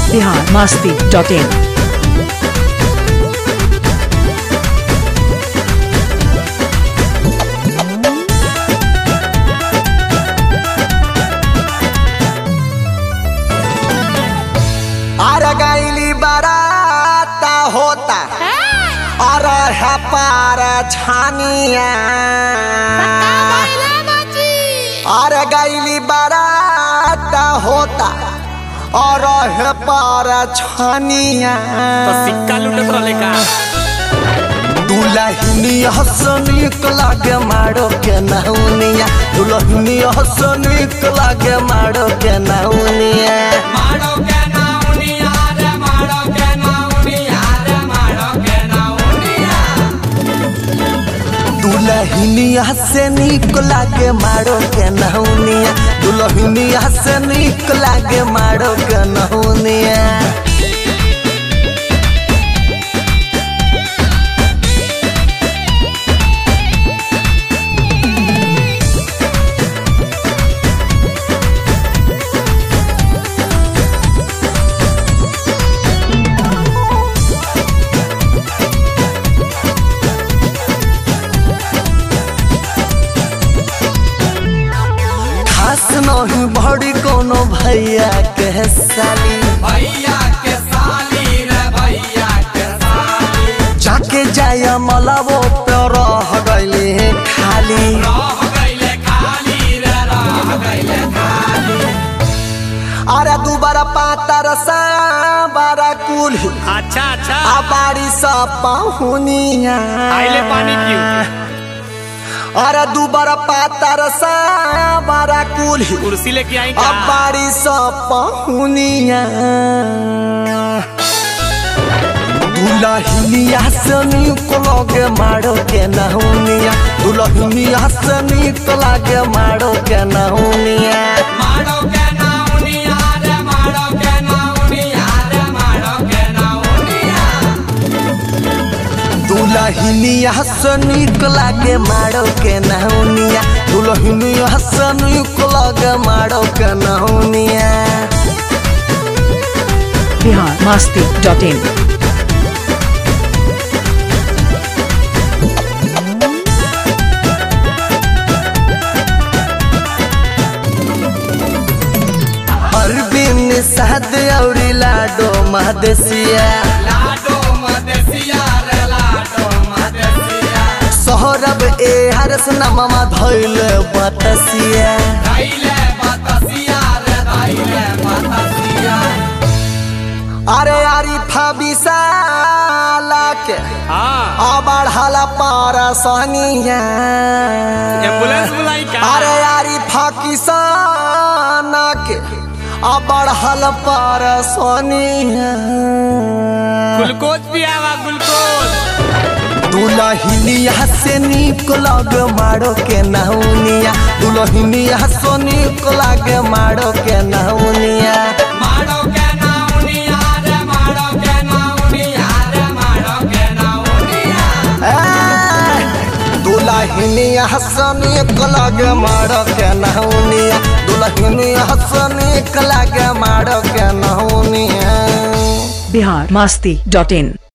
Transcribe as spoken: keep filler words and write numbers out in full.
Bihar Masti dot इन। अरे गैली बाराता होता अरे है पार छानिया अरे गैली बाराता होता और है पार छानिया तो सिक्का लुटत रहले का दुल्हनी हसनिक लागे मारो के नहुनिया दुल्हनी हसनिक लागे मारो के नहुनिया मारो के नाउनिया रे मारो के नाउनिया रे मारो के नाउनिया दुल्हनी हसनिक लागे मारो के नहुनिया दुल्हनी हसनिक लागे मारो के नहुनिया नहीं बड़ी कोनो भैया के साली भैया के साली रे भैया के साली जाके जाया मलावो पे रह गईले खाली रह गईले खाली रे रह गईले खाली अरे दुबारा पातर सा बारा कुल अच्छा अच्छा आ बाड़ी सा पाहुनिया आइले पानी पियो अरे दुबारा पातर सा बारा कुल कुर्सी लेके आई का आ बाड़ी सा पाहुनिया दुल्हनिया से निक लागे मारो के नहुनिया दुल्हनिया से निक लागे मारो के नहुनिया मारो के नाउनिया रे मारो के नाउनिया रे मारो के नाउनिया दुल्हनिया से निक लागे मारो के नहुनिया दुल्हनिया से निक लागे मारो के नहुनिया बिहार मस्ती डॉट इन। अरबिन साद और लाडो महदेसिया लाडो मदेसिया रे लाडो मदेसिया सोहरब ए हरस नममा धइल बतसिया धइले बतसिया रे धइले बतसिया अरे आरिफा विशाला के हां आ बढ़ाला पारसनिया एम्बुलेंस बुलाई का अरे आरिफा किसान के आ बढ़ाल पारसनिया ग्लूकोज पियावा ग्लूकोज दुल्हनिया से निक लागे मारो के नहुनिया दुल्हनिया से निक लागे मारो के नहुनिया मारो के नाउनिया रे मारो के नाउनिया रे मारो के नाउनिया दुल्हनिया से निक लागे मारो के नहुनिया दुल्हनिया से निक लागे मारो के नहुनिया बिहार मस्ती डॉट इन।